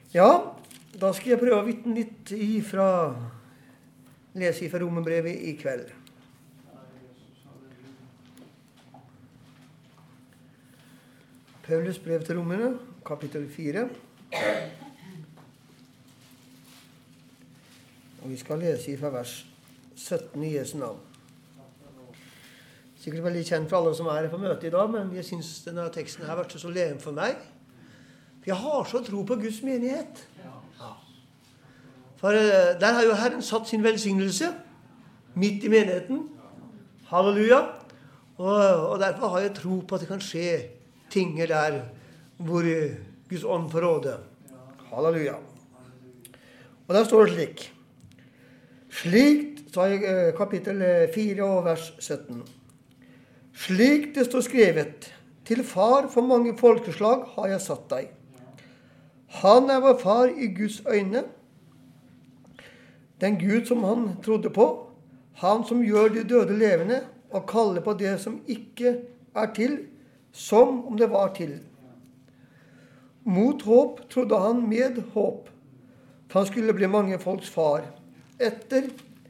Ja, da skal jeg prøve å vitne litt lese fra Romerbrevet i kveld. Paulus brev til Romerne, kapittel 4. Og vi skal lese fra vers 17 i Jesu navn. Sikkert veldig kjent for alle som er her på møte i dag, men jeg synes denne teksten har vært så levende for meg. For jeg har så tro på Guds menighet. Ja. For der har jo Herren satt sin velsignelse midt i menigheten. Halleluja. Og derfor har jeg tro på at det kan skje ting der hvor Guds ånd får råde. Halleluja. Og der står det slik. Slik, så er kapittel 4 og vers 17. Slik det står skrevet, til far for mange folkeslag har jeg satt deg. Han er vår far i Guds øyne, den Gud som han trodde på, han som gjør de døde levende og kaller på det som ikke er til, som om det var til. Mot håp trodde han med håp, for han skulle bli mange folks far, etter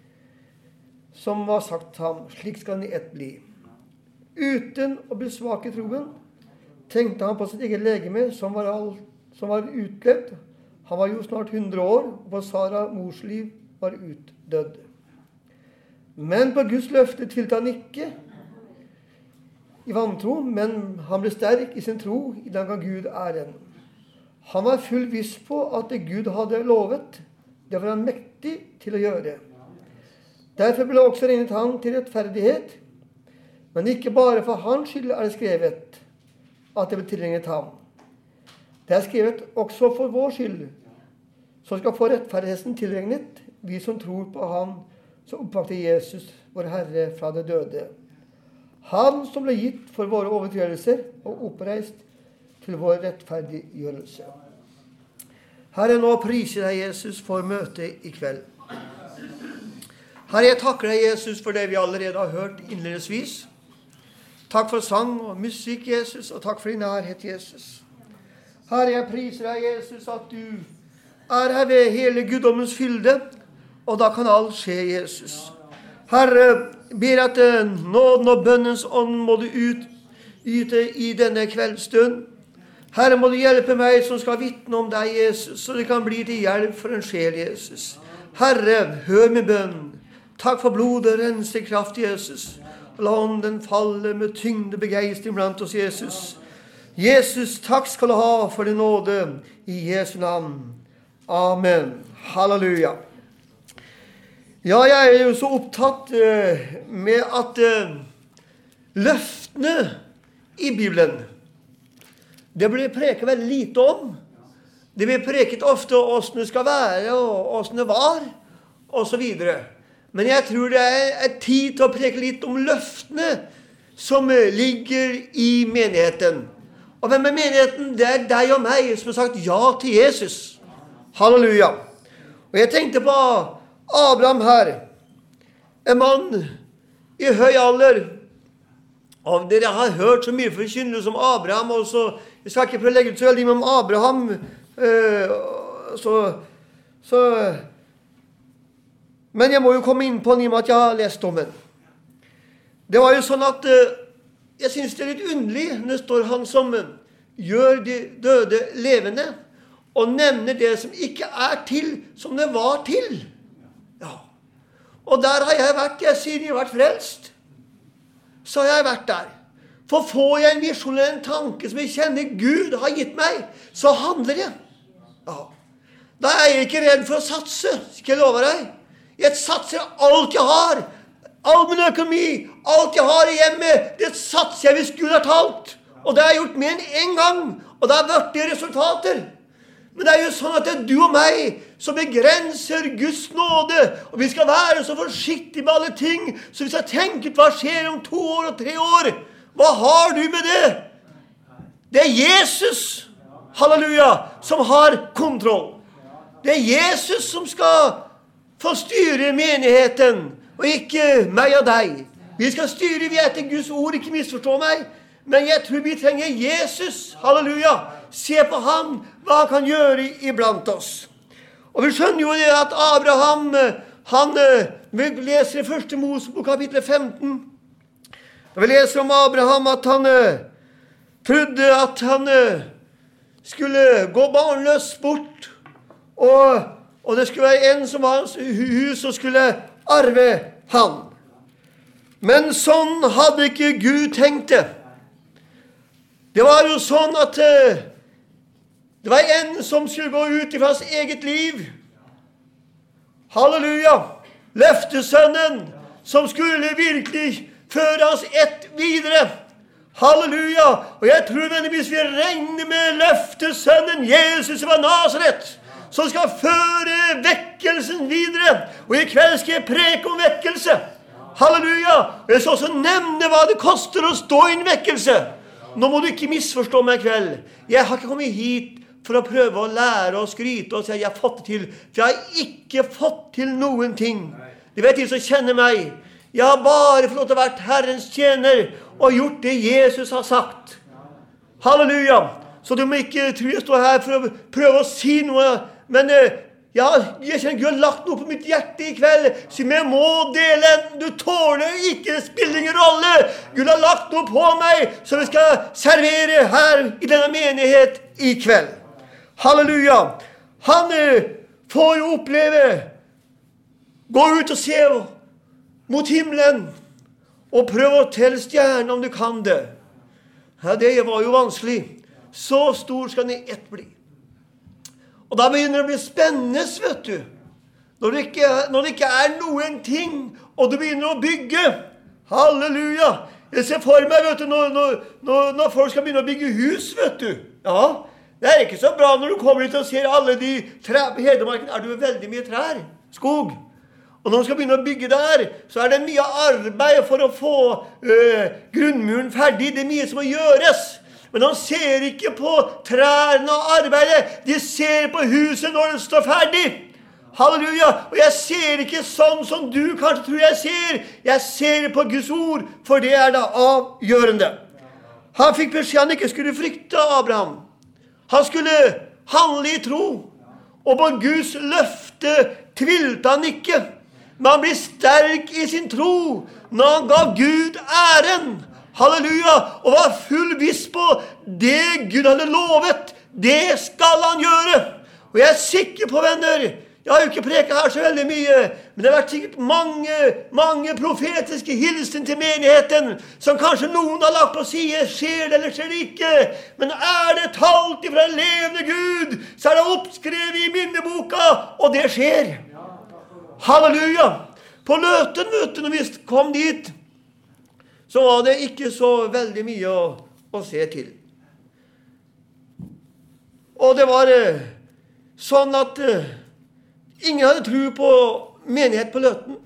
som var sagt ham, slik skal han i ett bli. Uten å bli svak i troen, tenkte han på sitt eget legeme som var utlevd. Han var jo snart 100 år, og på Sara mors liv var utdødd. Men på Guds løfte tvilte han ikke i vantro, men han ble sterk i sin tro, i den gang Gud æren. Han var full viss på at det Gud hadde lovet, det var han mektig til å gjøre. Derfor ble også regnet han til rettferdighet, men ikke bare for hans skyld er det skrevet at det ble tilregnet ham. Det er skrevet også for vår skyld, som skal få rettferdigheten tilregnet, vi som tror på han som oppvakte Jesus, vår Herre, fra det døde. Han som ble gitt for våre overtredelser og oppreist til vår rettferdiggjørelse. Herre, nå priser deg, Jesus, for møtet i kveld. Herre, jeg takker deg, Jesus, for det vi allerede har hørt innledningsvis. Takk for sang og musikk, Jesus, og takk for din nærhet, Jesus. Herre, jeg priser deg, Jesus, at du er her ved hele guddommens fylde, og da kan alt skje, Jesus. Herre, ber at nåden og bønnens ånd må du yte i denne kveldsstund. Herre, må du hjelpe meg som skal vitne om deg, Jesus, så det kan bli til hjelp for en sjel, Jesus. Herre, hør min bønn. Takk for blodet, rense kraft, Jesus. La ånden falle med tyngde begeistring blant oss, Jesus. Jesus, takk skal du ha for din nåde i Jesu navn. Amen. Halleluja. Ja, jeg er jo så opptatt med at løftene i Bibelen, det blir preket veldig lite om. Det blir preket ofte hvordan det skal være, og hvordan det var, og så videre. Men jeg tror det er tid til å preke litt om løftene som ligger i menigheten. Og hvem er menigheten? Det er deg og meg som har sagt ja til Jesus. Halleluja. Og jeg tenkte på Abraham her. En mann i høy alder. Og dere har hørt så mye forkynnelse om Abraham, og så, jeg skal ikke prøve å legge ut så veldig om Abraham, men jeg må jo komme inn på den i og med at jeg har lest om den. Det var jo sånn at jeg synes det er litt underlig når det står han som gjør de døde levende og nevner det som ikke er til som det var til. Ja. Og der har jeg vært, siden jeg har vært frelst. Så har jeg vært der. For får jeg en visjon eller en tanke som jeg kjenner Gud har gitt meg, så handler jeg. Ja. Da er jeg ikke redd for å satse, skal jeg love deg. Jeg satser alt jeg har. All min økonomi, alt jeg har i hjemmet, det satser jeg hvis Gud har talt. Og det har jeg gjort mer enn en gang. Og det har vært det resultater. Men det er jo sånn at det er du og meg som begrenser Guds nåde. Og vi skal være så forsiktige med alle ting. Så vi skal tenke hva skjer om 2 år og 3 år. Hva har du med det? Det er Jesus, halleluja, som har kontroll. Det er Jesus som skal få styre menigheten, og ikke meg og deg. Vi skal styre vi etter Guds ord, ikke misforstå meg, men jeg tror vi trenger Jesus, halleluja. Se på han, hva han kan gjøre iblant oss. Og vi skjønner jo det at Abraham, vi leser i 1. Mosebok kapittel 15, og vi leser om Abraham at han trodde at han skulle gå barnløs bort, og det skulle være en som var hans hus og skulle arve han. Men sånn hadde ikke Gud tenkt det. Det var jo sånn at det var en som skulle gå ut fra hans eget liv. Halleluja! Løftesønnen som skulle virkelig føre oss ett videre. Halleluja! Og jeg tror hvis vi regner med løftesønnen Jesus fra Nazaret, som skal føre vekkelsen videre. Og i kveld skal jeg preke om vekkelse. Halleluja! Og jeg skal også nevne hva det koster å stå i en vekkelse. Nå må du ikke misforstå meg i kveld. Jeg har ikke kommet hit for å prøve å lære og skryte og si at jeg har fått det til. For jeg har ikke fått til noen ting. De vet de som kjenner meg. Jeg har bare fått lov til å være Herrens tjener og gjort det Jesus har sagt. Halleluja! Så du må ikke tro jeg står her for å prøve å si noe. Men jeg kjenner Gud har lagt noe på mitt hjerte i kveld som jeg må dele. Du tåler ikke, spiller ingen rolle. Gud har lagt noe på meg som vi skal servere her i denne menighet i kveld. Halleluja! Han får jo oppleve, gå ut og se mot himmelen og prøve å telle stjernen om du kan det. Ja, det var jo vanskelig. Så stor skal den i ett bli. Og da begynner det å bli spennende, vet du. Når det ikke er noen ting, og du begynner å bygge. Halleluja! Jeg ser for meg, vet du, når folk skal begynne å bygge hus, vet du. Ja, det er ikke så bra når du kommer hit og ser alle de trær på Hedmarken. Er det jo veldig mye trær, skog. Og når man skal begynne å bygge der, så er det mye arbeid for å få grunnmuren ferdig. Det er mye som må gjøres. Men han ser ikke på trærne og arbeidet. De ser på huset når det står ferdig. Halleluja! Og jeg ser ikke sånn som du kanskje tror jeg ser. Jeg ser på Guds ord, for det er da avgjørende. Han fikk beskjed han ikke skulle frykte Abraham. Han skulle handle i tro. Og på Guds løfte tvilte han ikke. Men han ble sterk i sin tro når han gav Gud æren. Halleluja, og var full viss på det Gud hadde lovet, det skal han gjøre. Og jeg er sikker på, venner, jeg har jo ikke preket her så veldig mye, men det har vært sikkert mange profetiske hilsen til menigheten, som kanskje noen har lagt på side, skjer det eller skjer det ikke. Men er det talt ifra en levende Gud, så er det oppskrevet i minneboka, og det skjer. Halleluja. På Løten, vet du, når vi kom dit, så var det ikke så veldig mye å se til. Og det var sånn at ingen hadde tro på menighet på Løten.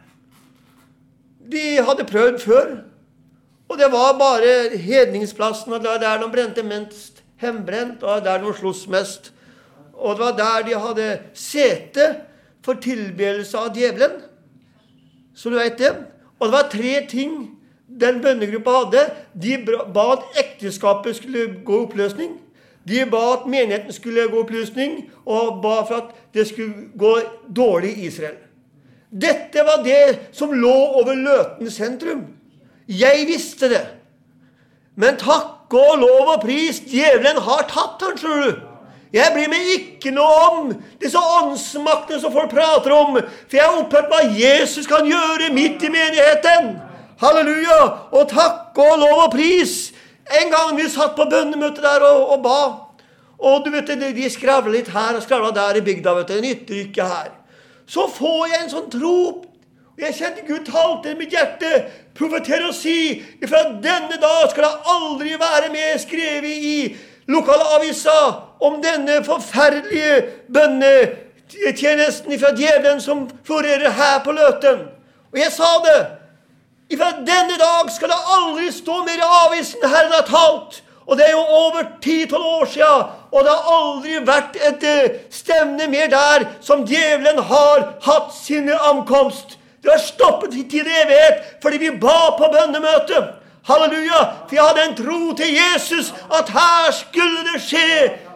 De hadde prøvd før, og det var bare hedningsplassen, og det var der de brente mest hembrent, og der de sloss mest. Og det var der de hadde sete for tilbedelse av djevelen. Så du vet det. Og det var 3 ting den bønnegruppa hadde. De ba at ekteskapet skulle gå i oppløsning. De ba at menigheten skulle gå i oppløsning, og ba for at det skulle gå dårlig i Israel. Dette var det som lå over Løten sentrum. Jeg visste det. Men takk og lov og pris, djevelen har tatt han, tror du. Jeg bryr meg ikke noe om disse åndsmaktene som folk prater om, for jeg har opphørt hva Jesus kan gjøre midt i menigheten. Halleluja, og takk og lov og pris. En gang vi satt på bønnemøte der og ba, og du vet, de skravlet litt her og skravlet der i bygda, vet du, en ytterrykke her. Så får jeg en sånn tro, og jeg kjente Gud talte i mitt hjerte, profetere og si, fra denne dag skal det aldri være mer skrevet i lokalavisa om denne forferdelige bønnetjenesten fra djevelen som florerer her på Løten. Og jeg sa det, fra denne dag skal det aldri stå mer i avisen Herren har talt. Og det er jo over 10-12 år siden, og det har aldri vært et stevne mer der som djevelen har hatt sin ankomst. Det har stoppet til evighet fordi vi ba på bønnemøte. Halleluja, for jeg hadde en tro til Jesus at her skulle det skje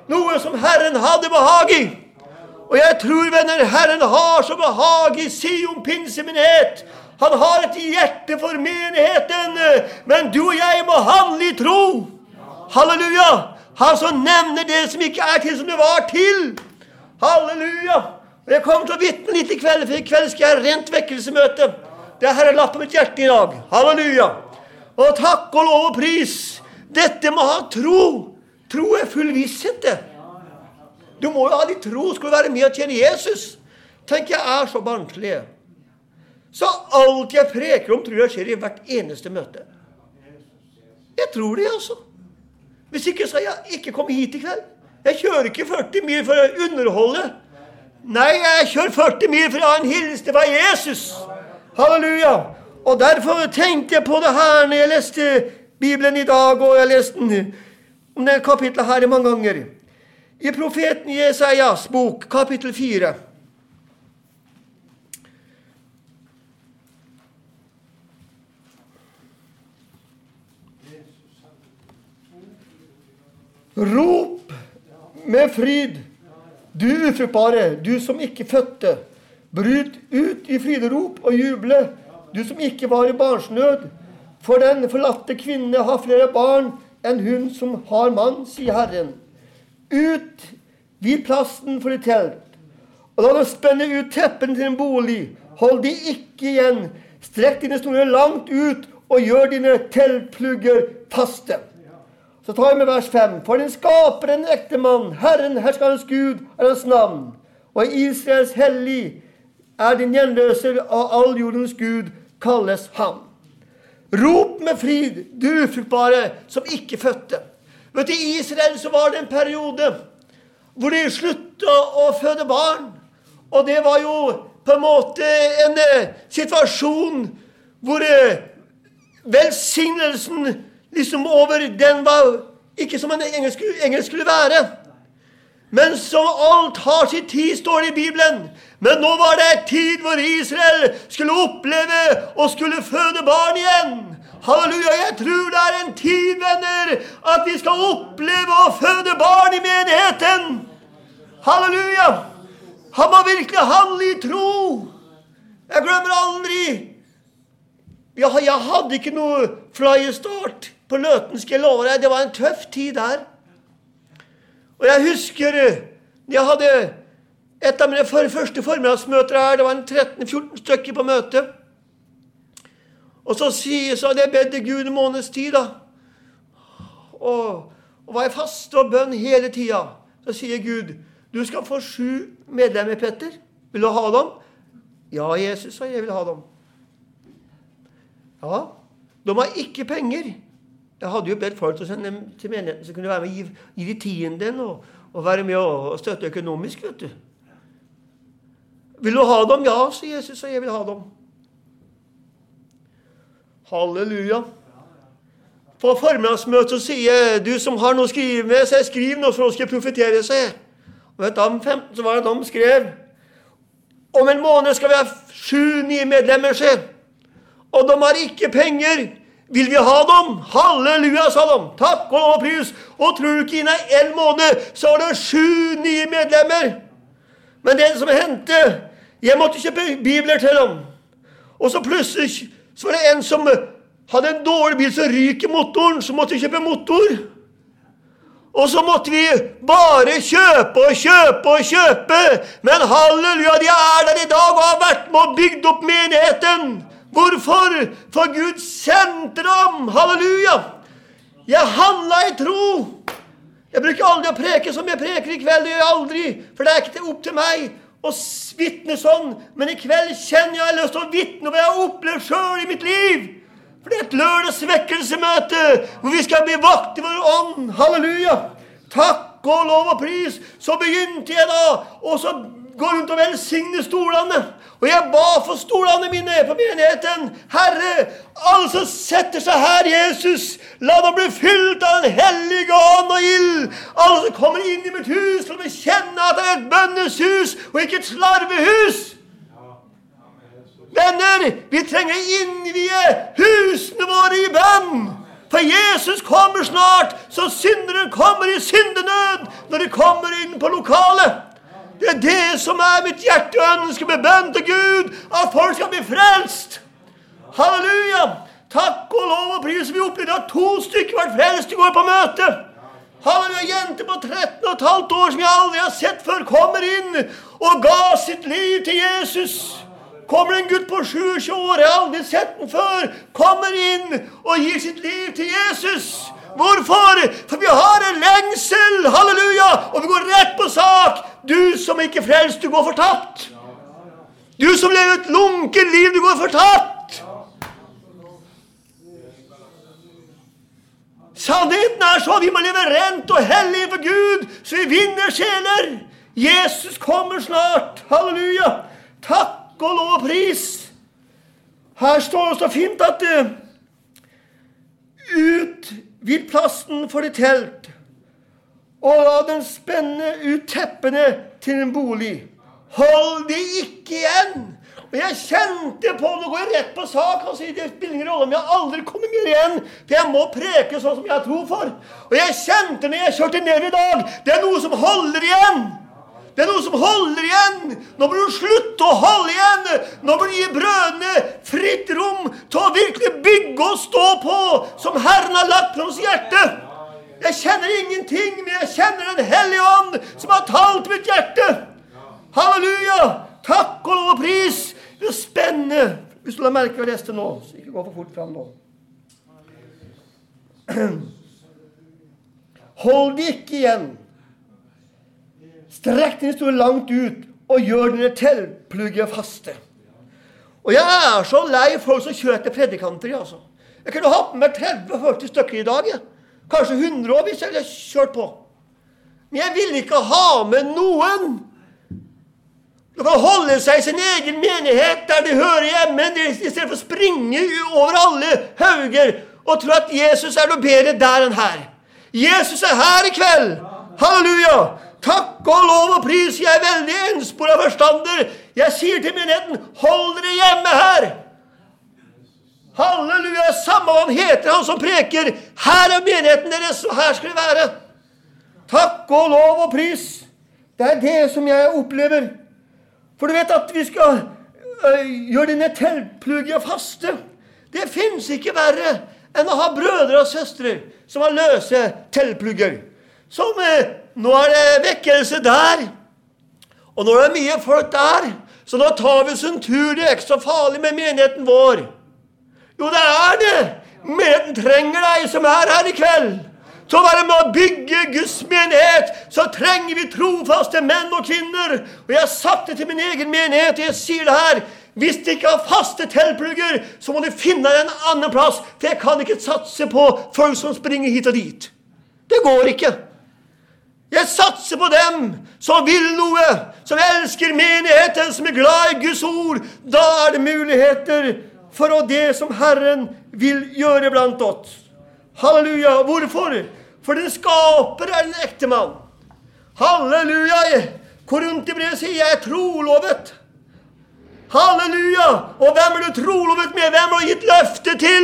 Noe som Herren hadde behag i. Og jeg tror, venner, Herren har så behag i Sion pinsemenighet. Han har et hjerte for menigheten, men du og jeg må handle i tro. Halleluja! Han som nevner det som ikke er til som det var til. Halleluja! Og jeg kommer til å vitne litt i kveld, for i kveld skal jeg rent vekkelsemøte. Det er Herren på mitt hjerte i dag. Halleluja! Og takk og lov og pris. Dette må ha tro. Tro er full visshet, det. Du må jo ha litt tro, skal du være med å tjene Jesus. Tenk, jeg er så barnslig. Så alt jeg preker om, tror jeg skjer i hvert eneste møte. Jeg tror det, altså. Hvis ikke, så har jeg ikke kommet hit i kveld. Jeg kjører ikke 40 mil for å underholde. Nei, jeg kjører 40 mil for å ha en hilsen fra Jesus. Halleluja. Og derfor tenkte jeg på det her når jeg leste Bibelen i dag, og jeg leste den om det kapitlet her mange ganger. I profeten Jesajas bok, kapittel 4. Rop med fryd, du ufruktbare, du som ikke fødte. Bryt ut i fryderop og juble, du som ikke var i barnsnød. For den forlatte kvinne har flere barn enn hun som har mann, sier Herren. Ut vid plassen for et telt, og la dem spenne ut teppen til en bolig. Hold de ikke igjen, strekk dine store langt ut, og gjør dine teltplugger faste. Så tar jeg med vers 5. For den skaper en ekte mann, Herren, herskerens Gud, er hans navn. Og Israels hellig er din gjenløser av all jordens Gud, kalles han. Rop med frid, du ufruktbare, som ikke fødte. Vet du, i Israel så var det en periode hvor de sluttet å føde barn. Og det var jo på en måte en situasjon hvor velsignelsen liksom over den var ikke som en engel skulle være. Men som alt har sin tid, står det i Bibelen. Men nå var det en tid hvor Israel skulle oppleve og skulle føde barn igjen. Halleluja, jeg tror det er en tid, venner, at vi skal oppleve å føde barn i menigheten. Halleluja. Han må virkelig handle i tro. Jeg glemmer aldri. Jeg hadde ikke noe flyestart på Løten, skal jeg love deg. Det var en tøff tid der. Og jeg husker, jeg hadde et av mine første formiddagsmøter her. Det var en 13-14 stykker på møtet. Og så hadde jeg bedt Gud en måneds tid da. Og var jeg fast og bønn hele tiden. Så sier Gud, du skal få 7 medlemmer, Petter. Vil du ha dem? Ja, Jesus, sa jeg vil ha dem. Ja, de har ikke penger. Jeg hadde jo bedt folk til å sende dem til menigheten, så kunne være med å gi de tienden og være med å støtte økonomisk, vet du. Vil du ha dem? Ja, sa Jesus, sa jeg vil ha dem. Halleluja. På formiddagsmøtet så sier du som har noe å skrive med, så jeg skriver noe for å skal profetere seg. Og vet du, om 15 så var det de skrev. Om en måned skal vi ha 7 nye medlemmer, se. Og de har ikke penger. Vil vi ha dem? Halleluja, sa de. Takk og lov og pris. Og tror du ikke innen en måned så har det 7 nye medlemmer. Men det som hendte, jeg måtte kjøpe bibler til dem. Og så plutselig så var det en som hadde en dårlig bil, så ryker motoren, så måtte vi kjøpe motor. Og så måtte vi bare kjøpe og kjøpe og kjøpe. Men halleluja, de er der i dag og har vært med og bygd opp menigheten. Hvorfor? For Gud sendte dem. Halleluja. Jeg handlet i tro. Jeg bruker aldri å preke som jeg preker i kveld. Det gjør jeg aldri, for det er ikke opp til meg å vittne sånn. Men i kveld kjenner jeg lyst til å vittne hva jeg har opplevd selv i mitt liv. For det er et lørdagsvekkelsemøte hvor vi skal bli vakt i vår ånd. Halleluja. Takk og lov og pris. Så begynte jeg da, og så går rundt og velsigne stolene. Og jeg ba for stolene mine på menigheten. Herre, alle som setter seg her, Jesus, la dem bli fylt av den hellige ånd og ild. Alle som kommer inn i mitt hus, la dem kjenne at det er et bønneshus og ikke et slarvehus. Venner, vi trenger innvie husene våre i bønn. For Jesus kommer snart, så synderen kommer i syndenød når de kommer inn på lokalet. Det det som mitt hjerteønske med bønn til Gud, at folk skal bli frelst. Halleluja! Takk og lov og pris. Vi opplevde at 2 stykker var frelst i går på møte. Halleluja, jente på 13,5 år som jeg aldri har sett før, kommer inn og ga sitt liv til Jesus. Kommer en gutt på 27 år, jeg har aldri sett den før, kommer inn og gir sitt liv til Jesus. Hvorfor? For vi har en lengsel, halleluja, og vi går rett på sak. Du som ikke er frelst, du går fortapt. Du som lever et lunket liv, du går fortapt. Sannheten så vi må leve rent og hellig for Gud, så vi vinner sjeler. Jesus kommer snart. Halleluja. Takk og lov og pris. Her står det så fint at utvid plassen for ditt telt, og la den spenne ut teppene til en bolig. Hold de ikke igjen. Og jeg kjente på, nå går jeg rett på sak, og sier, det spiller ingen rolle om jeg aldri kommer mer igjen, for jeg må preke sånn som jeg tror for. Og jeg kjente når jeg kjørte ned i dag, det noe som holder igjen. Det noe som holder igjen. Nå må du slutte å holde igjen. Nå må du gi brødene fritt rom til å virkelig bygge og stå på, som Herren har lagt på hans hjerte. Jeg kjenner ingenting, men jeg kjenner den hellige ånd som har talt mitt hjerte. Halleluja! Takk og lov og pris! Det spennende. Hvis du la merke hva jeg leste nå, så ikke gå for fort frem nå. Hold de ikke igjen. Strekk din stå langt ut, og gjør dine teltplugger faste. Og jeg så lei folk som kjører etter predikanter, altså. Jeg kunne hatt med 30-40 stykker i dag, ja. Kanskje 100 år hvis jeg hadde kjørt på. Men jeg vil ikke ha med noen. De kan holde seg i sin egen menighet der de hører hjemme, i stedet for å springe over alle hauger og tro at Jesus noe bedre der enn her. Jesus her i kveld. Halleluja! Takk og lov og pris. Jeg veldig enspor av forstander. Jeg sier til menigheten, hold dere hjemme her. Halleluja! Samme hva han heter, han som preker. Her menigheten deres, og her skal det være. Takk og lov og pris. Det det som jeg opplever. For du vet at vi skal gjøre dine teltplugger faste. Det finnes ikke verre enn å ha brødre og søstre som har løse teltplugger. Som nå det vekkelse der, og nå det mye folk der, så nå tar vi oss en tur. Det ikke så farlig med menigheten vår. Jo, det det. Menigheten trenger deg som her i kveld. Til å være med å bygge Guds menighet, så trenger vi trofaste menn og kvinner. Og jeg har sagt det til min egen menighet, og jeg sier det her. Hvis de ikke har faste teltplugger, så må de finne en annen plass. For jeg kan ikke satse på folk som springer hit og dit. Det går ikke. Jeg satser på dem som vil noe, som elsker menigheten, som glad i Guds ord. Da det muligheter for det som Herren vil gjøre blant oss. Halleluja. Hvorfor? For den skaper en ekte mann. Halleluja. Korinterbrevet sier jeg trolovet. Halleluja. Og hvem du trolovet med? Hvem har gitt løfte til?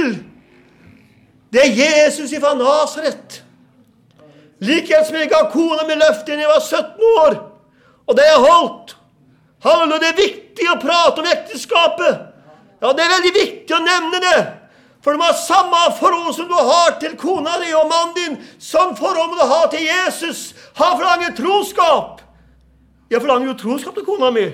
Det Jesus fra Nazaret. Likhet som jeg ga kona med løfte når jeg var 17 år. Og det jeg holdt. Halleluja. Det viktig å prate om ekteskapet. Ja, det veldig viktig å nevne det. For du må ha samme forhold som du har til kona di og mannen din, sånn forhold må du ha til Jesus. Han forlanger troskap. Jeg forlanger jo troskap til kona mi.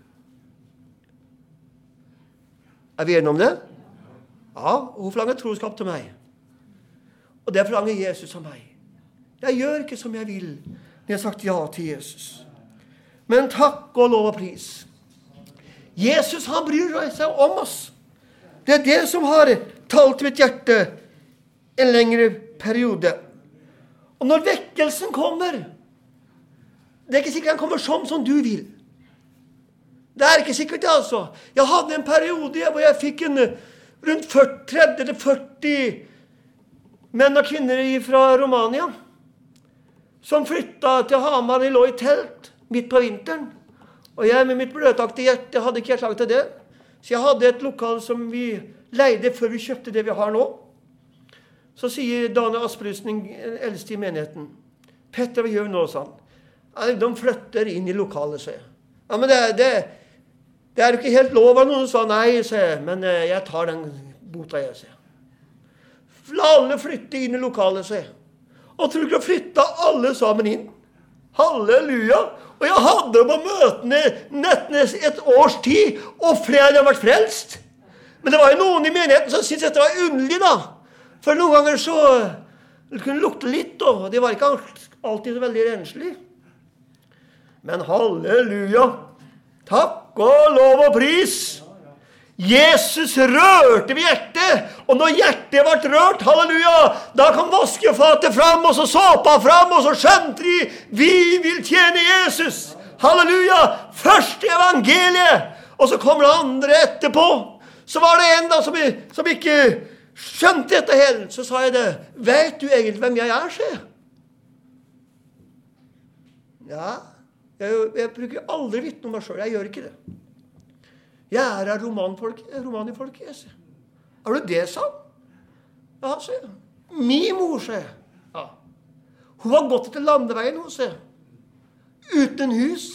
Vi enige om det? Ja, hun forlanger troskap til meg. Og det forlanger Jesus av meg. Jeg gjør ikke som jeg vil når jeg har sagt ja til Jesus. Men takk og lov og pris. Jesus, han bryr seg om oss. Det det som har talt mitt hjerte en lengre periode. Og når vekkelsen kommer, det ikke sikkert han kommer sånn som du vil. Det ikke sikkert det, altså. Jeg hadde en periode hvor jeg fikk rundt 30-40 menn og kvinner fra Romania, som flyttet til Hamar. De lå i telt midt på vinteren. Og jeg med mitt bløtaktige hjerte hadde ikke sagt til det. Så jeg hadde et lokal som vi leide før vi kjøpte det vi har nå. Så sier Daniel Asperusen, den eldste i menigheten, Petter, hva gjør vi nå, sa han? De flytter inn i lokalet, sa jeg. Ja, men det er jo ikke helt lov av noen, sa nei, sa jeg, men jeg tar den bota, jeg, sa jeg. La alle flytte inn i lokalet, sa jeg. Og tror du ikke å flytte alle sammen inn? Halleluja! Og jeg hadde på møtene nesten et års tid, og flere hadde vært frelst. Men det var jo noen i menigheten som syntes dette var underlig, da. For noen ganger så det kunne lukte litt, og det var ikke alltid så veldig renslig. Men halleluja! Takk og lov og pris! Jesus rørte ved hjertet, og når hjertet ble rørt, halleluja, da kom vaskefatet fram, og så såpa fram, og så skjønte de, vi vil tjene Jesus. Halleluja! Først evangeliet, og så kommer det andre etterpå. Så var det en da som ikke skjønte dette helt. Så sa jeg det, vet du egentlig hvem jeg er, sier jeg. Ja, jeg bruker aldri vitne om meg selv, jeg gjør ikke det. Jeg er romanifolk, jeg sier. Er du det, sa han? Ja, sier jeg. Min mor, sier jeg. Ja. Hun var gått til landeveien, hun, sier jeg. Uten hus.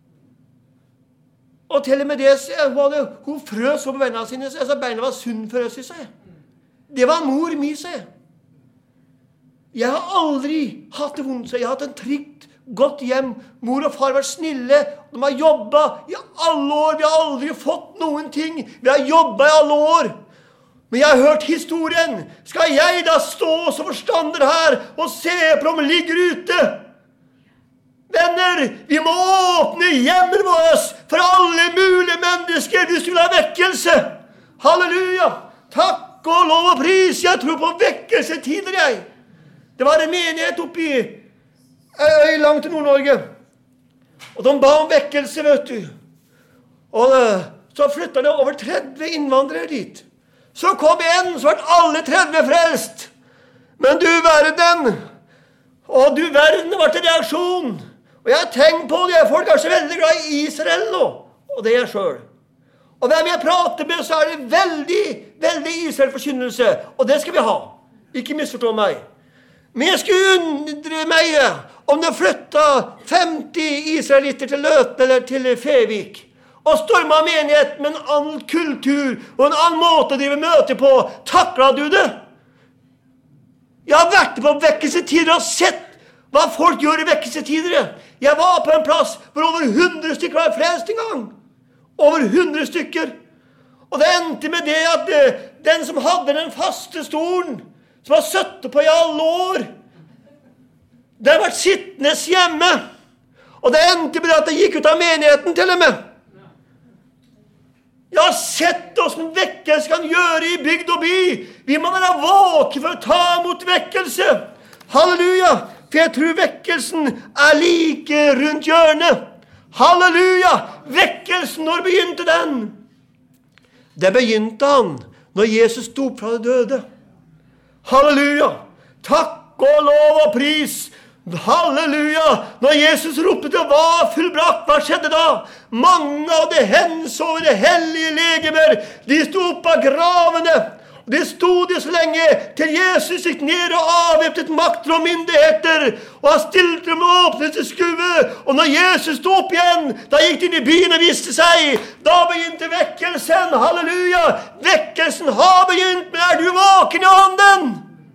Og til og med det, sier jeg, hun frøs på beina sine, sier jeg, så beina var sunn for oss, sier jeg. Det var mor mi, sier jeg. Jeg har aldri hatt det vondt, sier jeg. Jeg har hatt en trygt, godt hjem. Mor og far var snille. De har jobbet i alle år. Vi har aldri fått noen ting. Vi har jobbet i alle år. Men jeg har hørt historien. Skal jeg da stå som forstander her og se på om de ligger ute? Venner, vi må åpne hjemmet vårt for alle mulige mennesker hvis du vil ha vekkelse. Halleluja! Takk og lov og pris. Jeg tror på vekkelsetider, jeg. Det var en menighet oppe i øy langt til Nord-Norge. Og de ba om vekkelse, vet du. Og så flyttet det over 30 innvandrere dit. Så kom en, så ble alle 30 frelst. Men du verden, og du verden, det ble en reaksjon. Og jeg har tenkt på det, folk er så veldig glad i Israel nå, og det er jeg selv. Og hvem jeg prater med, så er det veldig Israel-forkynnelse, og det skal vi ha. Ikke misforstå meg. Men jeg skulle undre meg om det flyttet 50 israelitter til Løten eller til Fevik, og stormet menighet med en annen kultur og en annen måte å drive møte på. Taklet du det? Jeg har vært på vekkelsetider og sett hva folk gjør i vekkelsetider. Jeg var på en plass hvor over 100 stykker var frelst en gang. Over 100 stykker. Og det endte med det at den som hadde den faste stolen, som har sittet på i alle år, den har vært sittende hjemme. Og det endte med det at det gikk ut av menigheten til og med. Jeg har sett oss en vekkelse kan gjøre i bygd og by. Vi må være våke for å ta imot vekkelse. Halleluja! For jeg tror vekkelsen er like rundt hjørnet. Halleluja! Vekkelsen, når begynte den? Det begynte han når Jesus sto opp fra det døde. Halleluja! Takk og lov og pris! Halleluja! Når Jesus ropte det var fullbrakt, hva skjedde da? Mange av de hensovne hellige legemer, de sto opp av gravene. Det stod det så lenge til Jesus gikk ned og avvæpnet makter og myndigheter, og han stilte dem og åpnet til skue. Og når Jesus stod opp igjen, da gikk de inn i byen og viste seg. Da begynte vekkelsen. Halleluja! Vekkelsen har begynt, men er du våken i ånden?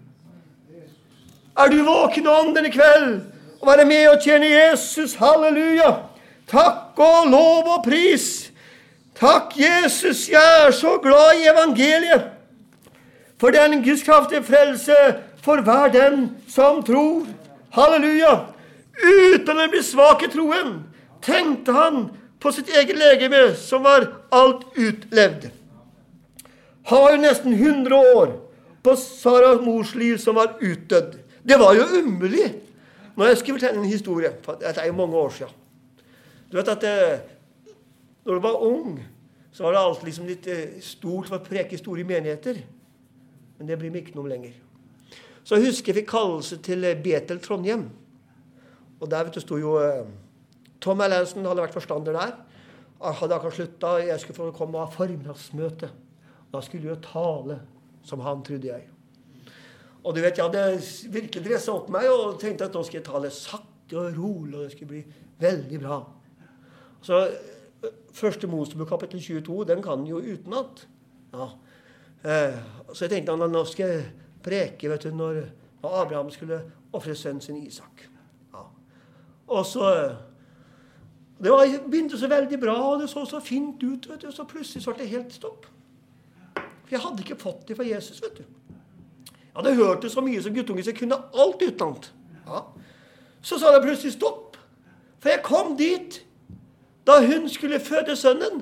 Er du våken i ånden i kveld? Og være med og tjene Jesus. Halleluja! Takk og lov og pris. Takk, Jesus. Jeg er så glad i evangeliet. For det er en gudskraftig frelse for hver den som tror. Halleluja! Uten å bli svak i troen, tenkte han på sitt eget legeme, som var alt utlevd. Han var jo nesten 100 år på Saras mors liv som var utdødd. Det var jo umulig. Når jeg skulle fortelle en historie, for det er jo mange år siden. Du vet at når du var ung, så var det alltid liksom litt stort for å preke store menigheter. Men det blir ikke noe lenger. Så jeg husker jeg fikk kallelse til Betel Trondheim. Og der vet du, stod jo Tom Erlandsen hadde vært forstander der. Han hadde akkurat sluttet. Jeg skulle få komme og ha formiddagsmøte. Da skulle jeg tale som han, trodde jeg. Og du vet, jeg hadde virkelig dresset opp meg og tenkte at nå skal jeg ta det sakte og rolig, og det skulle bli veldig bra. Så første Mosebok kapittel 22, den kan jo utenat. Ja. Så jeg tenkte at nå skal jeg preke, vet du, når Abraham skulle offre sønnen sin Isak. Ja. Og så det begynte så veldig bra, og det så fint ut, vet du, og så plutselig så ble det helt stopp. For jeg hadde ikke fått det fra Jesus, vet du. Jeg hadde hørt det så mye som guttunge, så jeg kunne alt utenat. Ja. Så sa det plutselig stopp. For jeg kom dit da hun skulle føde sønnen,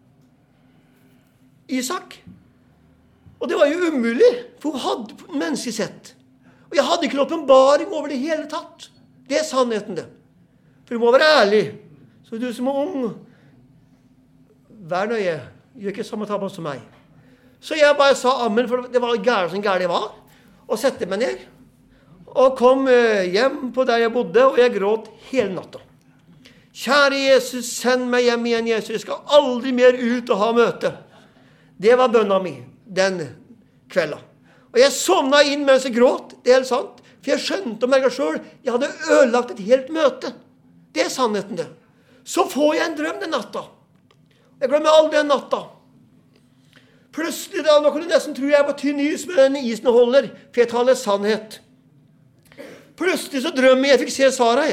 Isak. Og det var jo umulig, for hun hadde menneskelig sett. Og jeg hadde ikke noen åpenbaring over det hele tatt. Det sannheten det. For du må være ærlig. Så du som ung, vær nøye. Gjør ikke samme tabbe som meg. Så jeg bare sa amen, for det var gærent som gærent jeg var. Og sette meg ned. Og kom hjem på der jeg bodde, og jeg gråt hele natta. Kjære Jesus, send meg hjem igjen, Jesus. Jeg skal aldri mer ut og ha møte. Det var bønna mi den kvelden. Og jeg sovna inn mens jeg gråt, det er helt sant. For jeg skjønte meg selv, jeg hadde ødelagt et helt møte. Det er sannheten det. Så får jeg en drøm den natta. Jeg glemmer aldri den natta. Plutselig da, nå kan du nesten tro jeg er på tynn is med den isen holder, for jeg taler sannhet. Plutselig så drømmer jeg fikk se Sara.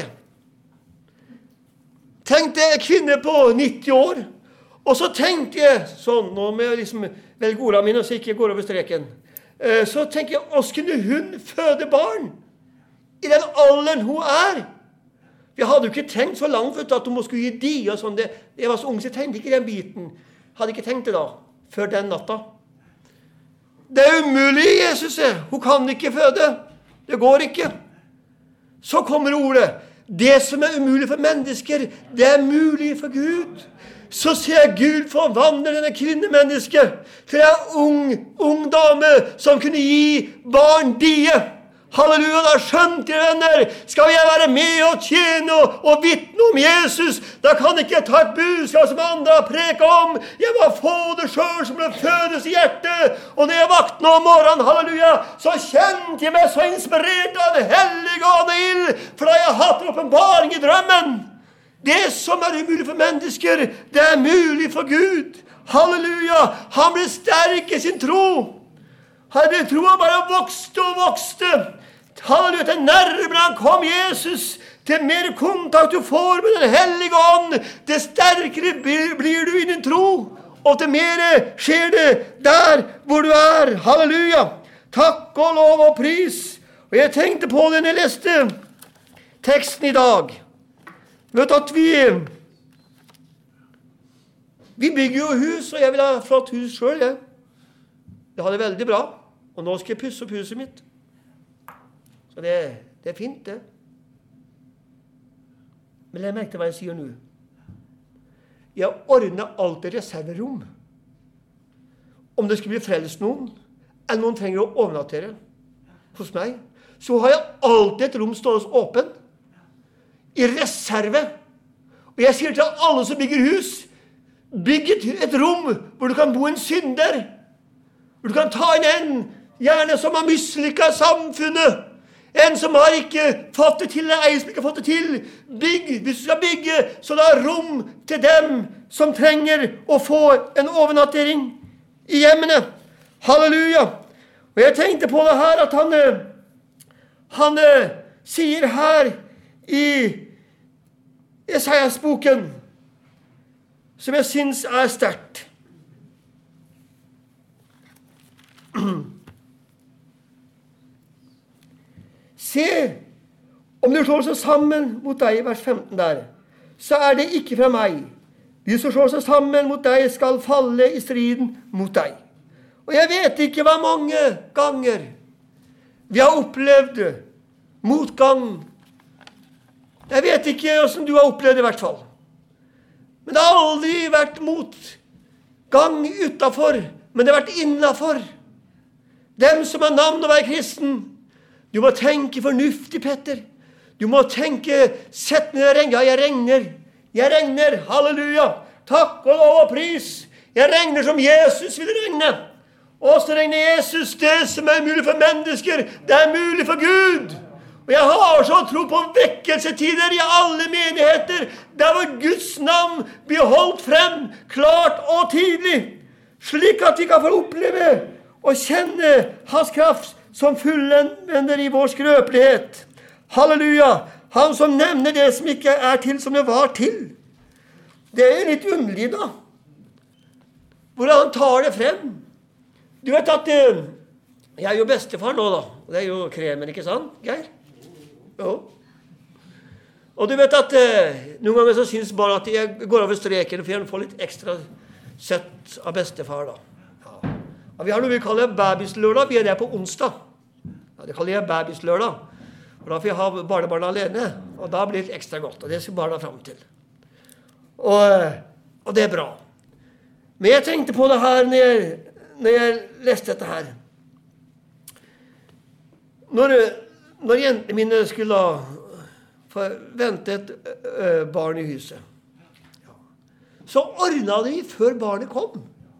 Tenkte jeg kvinne på 90 år, og så tenkte jeg sånn, nå må jeg liksom velge ordene mine, så ikke jeg går over streken. Så tenker jeg, hvordan kunne hun føde barn i den alderen hun er? Jeg hadde jo ikke tenkt så langt at hun skulle gi de og sånn. Jeg var så ung, så jeg tenkte ikke den biten. Hadde ikke tenkt det da, før den natta. Det er umulig, Jesus. Hun kan ikke føde. Det går ikke. Så kommer ordet. Det som er umulig for mennesker, det er mulig for Gud. Så ser Gud forvandle denne kvinnemennesket til en ung dame som kunne gi barn die. Halleluja, da skjønte jeg, venner. Skal jeg være med og tjene og vitne om Jesus, da kan ikke jeg ta et budskap som andre har preket om. Jeg må få det selv som det fødes i hjertet. Og når jeg vakner om morgenen, halleluja, så kjente jeg meg så inspirert av det hellige og det ild, for da jeg har hatt en åpenbaring i drømmen. Det som er umulig for mennesker, det er mulig for Gud. Halleluja, han ble sterk i sin tro. Hadde troen bare vokste og vokste. Halleluja, til nærmere han kom Jesus, til mer kontakt du får med den hellige ånd, til sterkere blir du i din tro, og til mer skjer det der hvor du er. Halleluja. Takk og lov og pris. Og jeg tenkte på det når jeg leste teksten i dag. Vet du at vi bygger jo hus, og jeg vil ha flott hus selv, jeg. Jeg har det veldig bra. Og nå skal jeg pusse opp huset mitt. Så det er fint, det. Men jeg merker hva jeg sier nå. Jeg ordner alltid reserverom. Om det skulle bli frelst noen, eller noen trenger å overnattere hos meg, så har jeg alltid et rom stående åpen. I reserve. Og jeg sier til alle som bygger hus, bygg et rom hvor du kan bo en synder. Hvor du kan ta inn en gjerne som har mislykket samfunnet. En som har ikke fått det til, eller en som ikke har fått det til. Bygg, hvis du skal bygge, så da er rom til dem som trenger å få en overnattering i hjemmene. Halleluja. Og jeg tenkte på det her, at han sier her i Esaias-boken, som jeg synes er sterkt. Se, om du slår seg sammen mot deg, vers 15 der, så er det ikke fra meg. De som slår seg sammen mot deg skal falle i striden mot deg. Og jeg vet ikke hva mange ganger vi har opplevd motgang. Jeg vet ikke hvordan du har opplevd det i hvert fall. Men det har aldri vært motgang utenfor, men det har vært innenfor. Dem som har navn å være kristen, du må tenke fornuftig, Petter. Du må tenke, sett ned og regne. Ja, jeg regner, halleluja. Takk og lov og pris. Jeg regner som Jesus vil regne. Og så regner Jesus, det som mulig for mennesker, det mulig for Gud. Og jeg har så tro på vekkelsetider i alle menigheter, der hvor Guds navn blir holdt frem, klart og tydelig, slik at vi kan få oppleve og kjenne hans kraft som fullender i vår skrøpelighet. Halleluja! Han som nevner det som ikke til som det var til. Det litt underlig da. Hvordan han tar det frem. Du vet at jeg jo bestefar nå da. Det jo kremen, ikke sant, Geir? Jo. Og du vet at noen ganger så synes bare at jeg går over streken for å få litt ekstra søtt av bestefar da. Ja. Og vi har noe vi kaller babyslørdag. Vi der på onsdag. Ja, det kaller jeg babyslørdag. Og da får jeg ha barnebarna alene. Og da blir det litt ekstra godt. Og det skal barna frem til. Og det bra. Men jeg tenkte på det her når jeg leste dette her. Når jentene mine skulle vente et barn i huset, så ordnet de før barnet kom.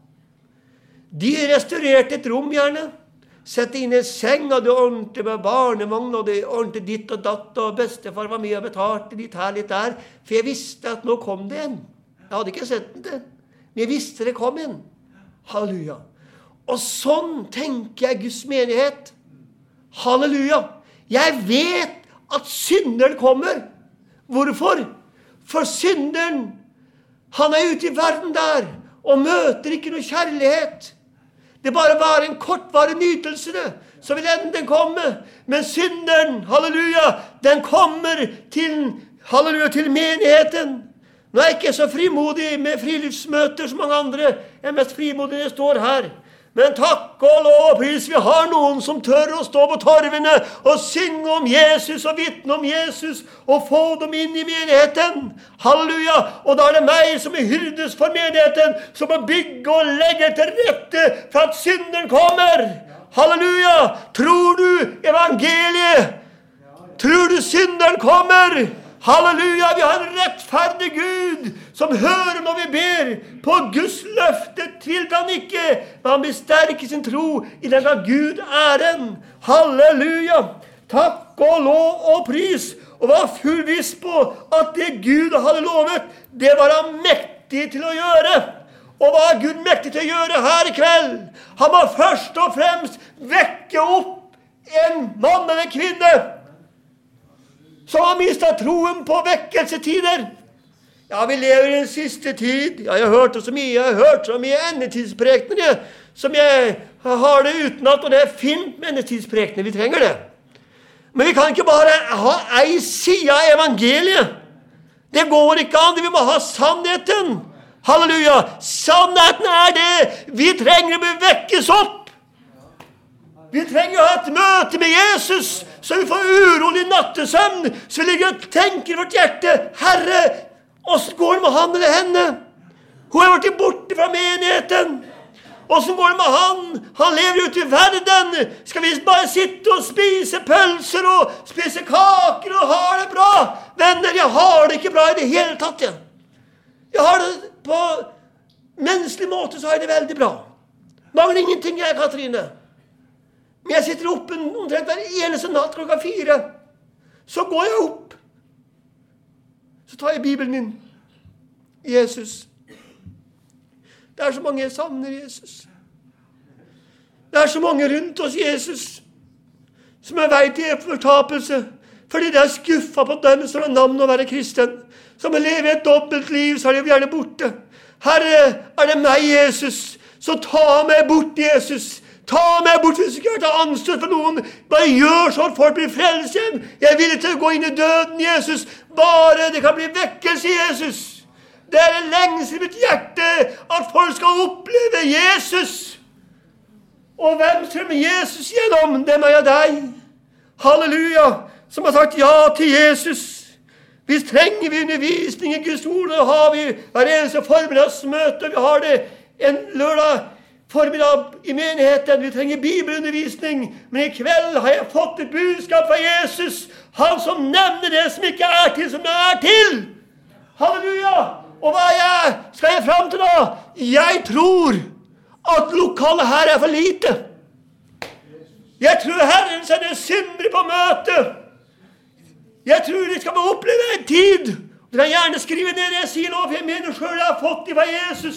De restaurerte et rom gjerne, sette inn en seng, og det ordnet med barnevogn, og det ordnet ditt og datt, og bestefar var med og betalte litt her, litt der, for jeg visste at nå kom det en. Jeg hadde ikke sett den, men jeg visste det kom en. Halleluja. Og sånn tenker jeg Guds menighet. Halleluja. Jeg vet at synderen kommer. Hvorfor? For synderen, han ute i verden der, og møter ikke noe kjærlighet. Det bare var en kortvarig nytelse, så vil enden komme. Men synderen, halleluja, den kommer til, halleluja, til menigheten. Nå er jeg ikke så frimodig med friluftsmøter som mange andre. Jeg er mest frimodig når jeg står her. Men takk og lov og pris, vi har noen som tør å stå på torvene og synge om Jesus og vitne om Jesus og få dem inn i menigheten. Halleluja! Og da er det meg som er hyrdes for menigheten, som må bygge og legge til rette for at synden kommer. Halleluja! Tror du evangeliet? Tror du synden kommer? Halleluja, vi har en rettferdig Gud som hører når vi ber. På Guds løfte tviler han ikke, men han blir sterk i sin tro i den av Gud æren. Halleluja, takk og lov og pris, og var full viss på at det Gud hadde lovet, det var han mektig til å gjøre. Og hva er Gud mektig til å gjøre her i kveld? Han må først og fremst vekke opp en mann eller en kvinne som har mistet troen på vekkelsetider. Ja, vi lever i den siste tid. Ja, jeg har hørt så mye endetidsprekninger, som jeg har det utenat, og det fint med endetidsprekninger. Vi trenger det. Men vi kan ikke bare ha ei side av evangeliet. Det går ikke an, vi må ha sannheten. Halleluja! Sannheten er det. Vi trenger å bli vekkes opp. Vi trenger å ha et møte med Jesus, så vi får urolig nattesøvn, så vi ligger og tenker i vårt hjerte, Herre, hvordan går det med han eller henne? Hun har vært borte fra menigheten. Hvordan går det med han? Han lever ute i verden. Skal vi bare sitte og spise pølser og spise kaker og ha det bra? Venner, jeg har det ikke bra i det hele tatt. Jeg har det på menneskelig måte, så har jeg det veldig bra. Mangler ingenting jeg, Katrine. Men jeg sitter oppe omtrent hver eneste natt 4:00. Så går jeg opp. Så tar jeg Bibelen min. Jesus. Det er så mange jeg savner Jesus. Det er så mange rundt oss, Jesus, som er vei til fortapelse, fordi de er skuffet på dem som har navn å være kristen. Som lever et dobbelt liv, så er de gjerne borte. Herre, er det meg, Jesus, så ta meg bort, Jesus. Ta meg bort hvis du ikke har ta anstøt for noen. Bare gjør sånn at folk blir frelst igjen. Jeg er villig til å gå inn i døden, Jesus. Bare det kan bli vekkelse, Jesus. Det er det lengste i mitt hjerte at folk skal oppleve Jesus. Og hvem strømmer Jesus gjennom? Det er meg og deg. Halleluja. Som har sagt ja til Jesus. Hvis trenger vi undervisning i Guds ord, og har vi hver eneste formiddagsmøte. Vi har det en lørdag formiddag i menigheten. Vi trenger bibelundervisning, men i kveld har jeg fått et budskap fra Jesus, han som nevner det som ikke er til som det er til. Halleluja! Og hva skal jeg frem til da? Jeg tror at lokalet her for lite. Jeg tror Herren sender syndere på møte. Jeg tror de skal få oppleve en tid. Du kan gjerne skrive ned det jeg sier nå, for jeg mener selv jeg har fått det fra Jesus.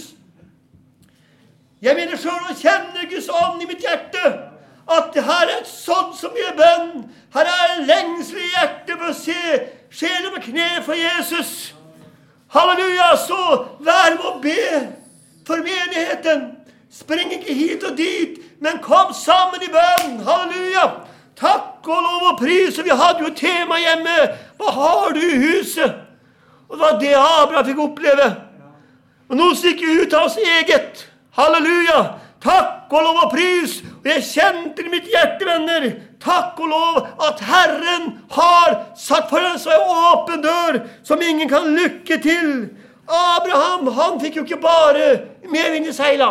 Jeg mener selv å kjenne Guds ånd i mitt hjerte, at her et sånt som gjør bønn. Her en lengsel i hjertet for å se sjelen på kne for Jesus. Halleluja, så vær med å be for menigheten. Spring ikke hit og dit, men kom sammen i bønn. Halleluja. Takk og lov og pris. Og vi hadde jo tema hjemme. Hva har du i huset? Og det var det Abraham fikk oppleve. Og noe som gikk ut av oss eget. Halleluja. Takk og lov og pris. Og jeg kjente i mitt hjerte, venner. Takk og lov at Herren har satt foran seg en åpen dør som ingen kan lukke til. Abraham, han fikk jo ikke bare medvind i seila.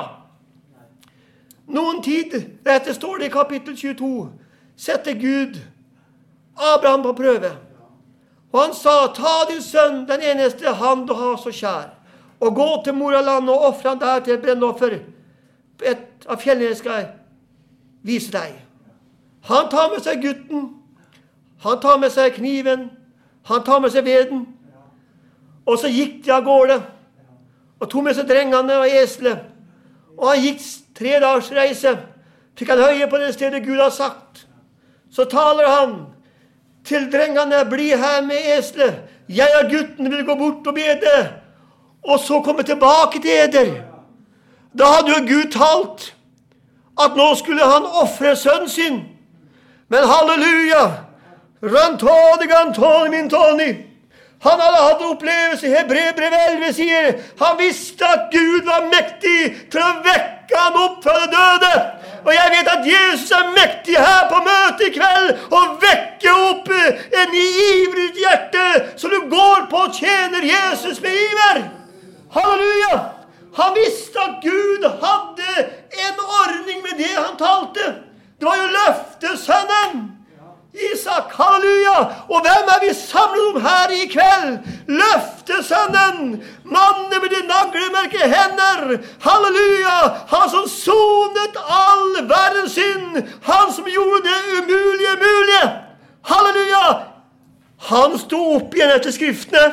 Noen tid, dette står det i kapittel 22, sette Gud Abraham på prøve. Og han sa, ta din sønn, den eneste han du har så kjær, og gå til Moraland og offre han der til et brennoffer. Et av fjellene skal jeg vise deg. Han tar med seg gutten, han tar med seg kniven, han tar med seg veden, og så gikk de av gårde, og tog med seg drengene og esle, og han gikk 3 dagers reise, fikk han høye på det stedet Gud har sagt. Så taler han til drengene, bli her med esle, jeg og gutten vil gå bort og bede, og så komme tilbake til eder. Da hadde jo Gud talt at nå skulle han offre sønnen sin. Men halleluja, rantoni gantoni min toni. Han hadde hatt opplevelse i Hebreerbrevet 11, sier, han visste at Gud var mektig til å vekke han opp fra det døde. Og jeg vet at Jesus er mektig her på møtet i kveld, og vekke opp en ivrig hjerte, så du går på og tjener Jesus med iver. Halleluja! Han visste at Gud hadde en ordning med det han talte. Det var jo løftesønnen. Isak, halleluja! Og hvem er vi samlet om her i kveld? Løftesønnen, mannen med de naglemerkede hender, halleluja! Han som sonet all verdens synd, han som gjorde det umulige mulige, halleluja! Han stod opp igjen etter skriftene,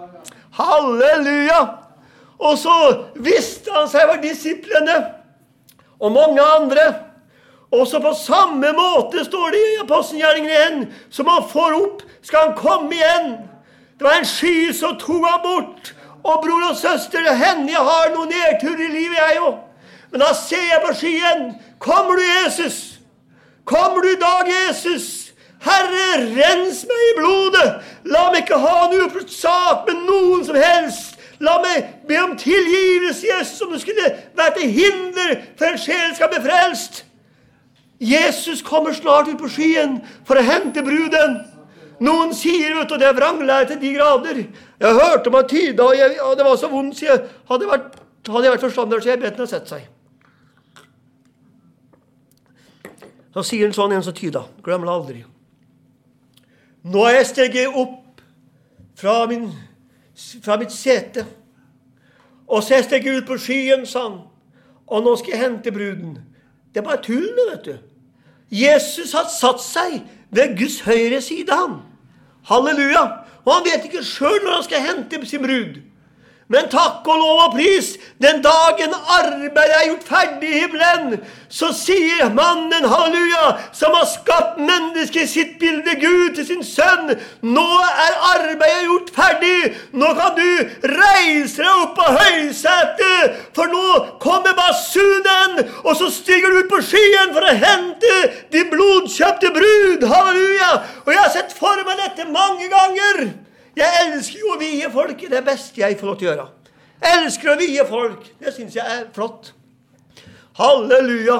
halleluja! Og så visste han seg for disiplene, og mange andre. Og så på samme måte står det i Apostelgjerningen 1, som han får opp, skal han komme igjen. Det var en sky som tog han bort. Og bror og søster, det hender jeg har noen nedtur i livet jeg jo. Men da ser jeg på skyen, kommer du Jesus? Kommer du i dag Jesus? Herre, rens meg i blodet. La meg ikke ha noe uforstått sak med noen som helst. La meg be om tilgivelse, Jesus, om det skulle være til hinder for en sjel skal bli frelst. Jesus kommer snart ut på skyen for å hente bruden. Noen sier, vet du, det er vranglære til de grader. Jeg hørte om at tyda, og det var så vondt, så jeg hadde jeg vært forstander, så jeg bedt den å sette seg. Så sier en sånn en som tyda, glemmer det aldri. Nå er jeg steget opp fra mitt sete, og så jeg steget ut på skyen, sa han, og nå skal jeg hente bruden. Det er bare tull, vet du. Jesus har satt seg ved Guds høyre side, han. Halleluja. Og han vet ikke selv når han skal hente sin brud. Men takk og lov og pris, den dagen arbeidet er gjort ferdig i himmelen, så sier mannen, halleluja, som har skapt mennesket i sitt bilde, Gud til sin sønn, nå er arbeidet gjort ferdig, nå kan du reise deg opp på høysetet, for nå kommer basunen, og så stiger du ut på skyen for å hente de blodkjøpte brud, halleluja, og jeg har sett for meg dette mange ganger. Jeg elsker jo å vie folk, det er best jeg får lov til å gjøre. Jeg elsker å vie folk, det synes jeg er flott. Halleluja.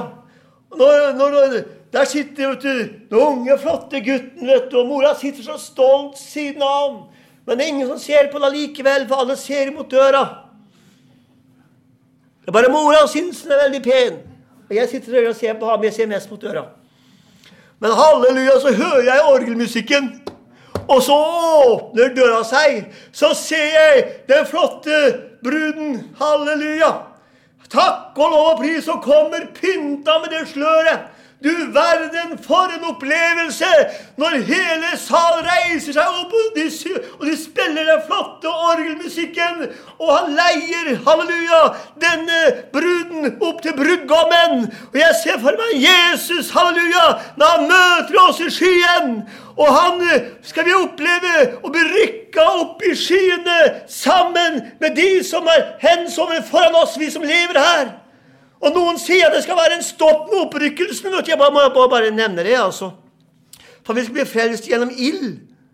Der sitter, vet du, den unge, flotte gutten, vet du, og mora sitter så stolt siden av ham. Men det er ingen som ser på det likevel, for alle ser mot døra. Det er bare mora og synes den er veldig pen. Og jeg sitter der og ser på ham, jeg ser mest mot døra. Men halleluja, så hører jeg orgelmusikken. Og så åpner døra seg, så ser jeg den flotte bruden, halleluja. Takk og lov og pris, og kommer pynta med det sløret. Du verden, for en opplevelse når hele salen reiser seg opp, og de spiller den flotte orgelmusikken, og han leier, halleluja, denne bruden opp til brudgommen. Og jeg ser for meg Jesus, halleluja, når han møter oss i skyen, og han skal vi oppleve å bli rykket opp i skyene sammen med de som hensover foran oss, vi som lever her. Og noen sier at det skal være en stopp med opprykkelsen. Jeg må bare nevne det, altså. For vi skal bli frelst gjennom ild.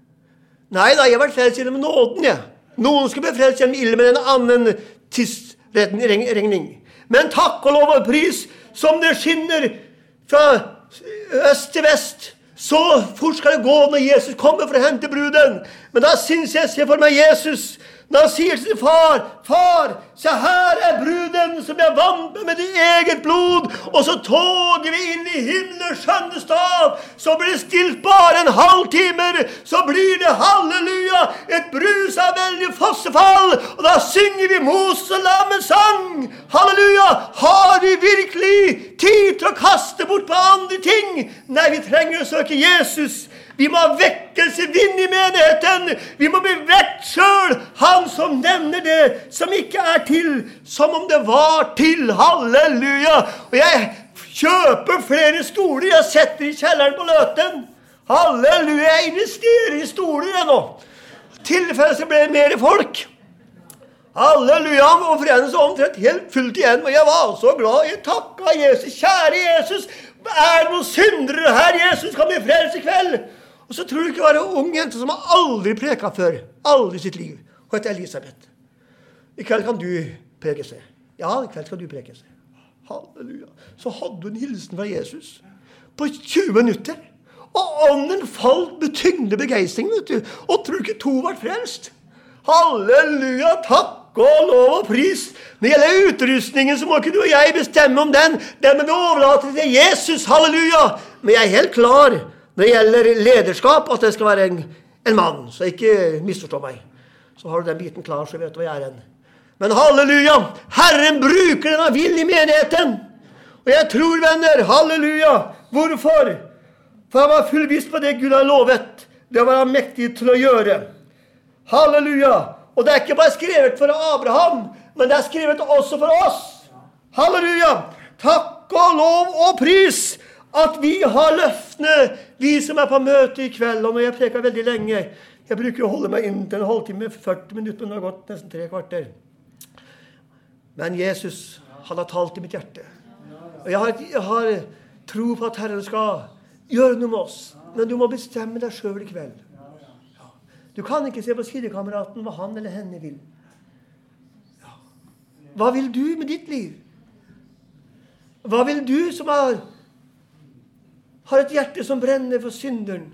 Nei da, jeg har vært frelst gjennom nåden, ja. Noen skal bli frelst gjennom ild med en annen tidsregning. Men takk og lov og pris, som det skinner fra øst til vest, så fort skal det gå når Jesus kommer for å hente bruden. Men da synes jeg ser for meg Jesus, når han sier til far, far, se her bruden som jeg vant med ditt eget blod, og så toger vi inn i himmelens skjønne stav, så blir det stilt bare en halv timer, så blir det halleluja, et brus av veldig fossefall, og da synger vi Moses og Lammens sang, halleluja, har vi virkelig tid til å kaste bort på andre ting? Nei, vi trenger å søke Jesus. Vi må ha vekkelse, vind i menigheten. Vi må bli vekk selv. Han som nevner det som ikke til, som om det var til. Halleluja. Og jeg kjøper flere stoler. Jeg setter i kjelleren på Løten. Halleluja. Jeg investerer i stoler jeg nå. Tilfelle så ble det mer folk. Halleluja. Og freden så omtrent helt fullt igjen. Og jeg var så glad. Jeg takket Jesus. Kjære Jesus. Det noen syndere her. Jesus kan bli frelst i kveld. Og så tror du ikke det var en ung jente som har aldri preket før. Aldri sitt liv. Hun heter Elisabeth. I kveld kan du preke seg. Ja, i kveld skal du preke seg. Halleluja. Så hadde du en hilsen fra Jesus på 20 minutter. Og ånden falt med tyngde begeistring, vet du. Og tror ikke to var frelst. Halleluja, takk og lov og pris. Når det gjelder utrustningen, så må ikke du og jeg bestemme om den. Den må vi overlate til Jesus. Halleluja. Men jeg helt klar når det gjelder lederskap, at det skal være en mann, så ikke misforstå meg. Så har du den biten klar, så vet du hva jeg en. Men halleluja, Herren bruker denne vill i menigheten. Og jeg tror, venner, halleluja, hvorfor? For han var fullvist på det Gud har lovet. Det var han mektig til å gjøre. Halleluja. Og det ikke bare skrevet for Abraham, men det skrevet også for oss. Halleluja. Takk og lov og pris at vi har løftene, vi som på møte i kveld. Og når jeg preker veldig lenge, jeg bruker å holde meg inn til en halvtime, 40 minutter, men det har gått nesten 3 kvarter. Men Jesus, han har talt i mitt hjerte. Og jeg har tro på at Herren skal gjøre noe med oss. Men du må bestemme deg selv i kveld. Du kan ikke se på sidekameraten hva han eller henne vil. Hva vil du med ditt liv? Hva vil du som har et hjerte som brenner for synderen?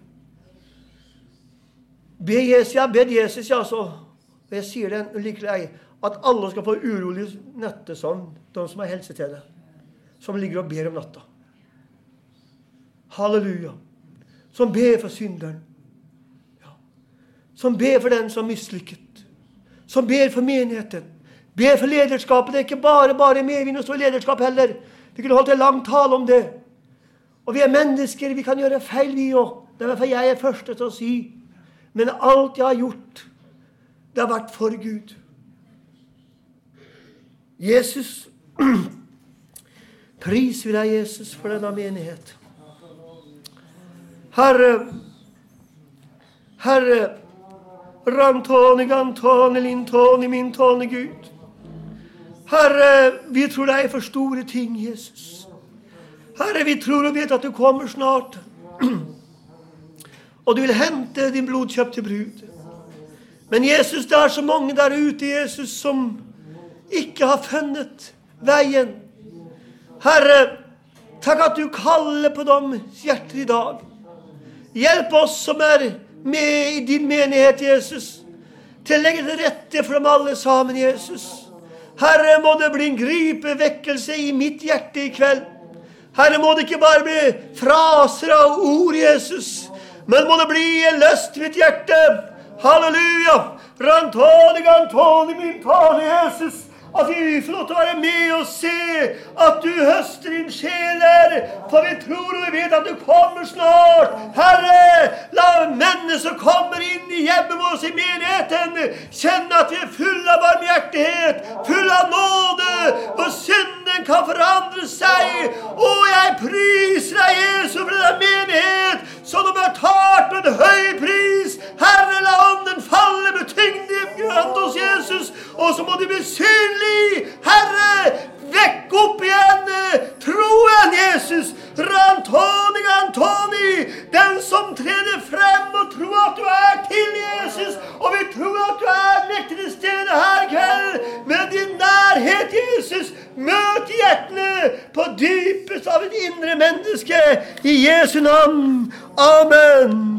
Be Jesus, ja, så. Og jeg sier det likevel, at alle skal få urolig natte som de som har helse til det, som ligger og ber om natta. Halleluja. Som ber for synderen. Ja. Som ber for den som mislykket. Som ber for menigheten. Ber for lederskapet. Det er ikke bare medvind og så lederskap heller. Vi kunne holdt en lang tale om det. Og vi mennesker, vi kan gjøre feil vi også. Det derfor jeg første til å si. Men alt jeg har gjort, det har vært for Gud. Jesus, pris vi deg, Jesus, for denne menighet. Herre, rantoni, gantoni, lintoni, mintoni, Gud. Herre, vi tror deg for store ting, Jesus. Herre, vi tror og vet at du kommer snart. Og du vil hente din blodkjøpte brud. Men Jesus, det så mange der ute, Jesus, som ikke har funnet veien. Herre, takk at du kaller på dem hjerter i dag. Hjelp oss som med i din menighet, Jesus, til å legge til rette for dem alle sammen, Jesus. Herre, må det bli en gripevekkelse i mitt hjerte i kveld. Herre, må det ikke bare bli fraser av ord, Jesus, men må det bli en løst i mitt hjerte. Halleluja. Rantoni, gantoni, mintoni, Jesus. At vi får lov til å være med og se at du høster inn sjeler. For vi tror og vi vet at du kommer snart. Herre, la mennesker kommer inn i hjemmet vårt i menigheten. Kjenne at vi full av barmhjertighet, full av nåde, og synden kan forandre seg. Og jeg priser deg, Jesus, for denne menighet, som du har betalt med en høy pris. Herre, la ånden falle med tyngden grønt hos Jesus, og så må du bli synlig. Herre, vekk opp igjen troen, Jesus. Antoni, den som treder frem og tror at du er til, Jesus. Og vi tror at du er mektig til stede her i kveld. Med din nærhet, Jesus, møt hjertene på dypest av et indre menneske. I Jesu navn. Amen.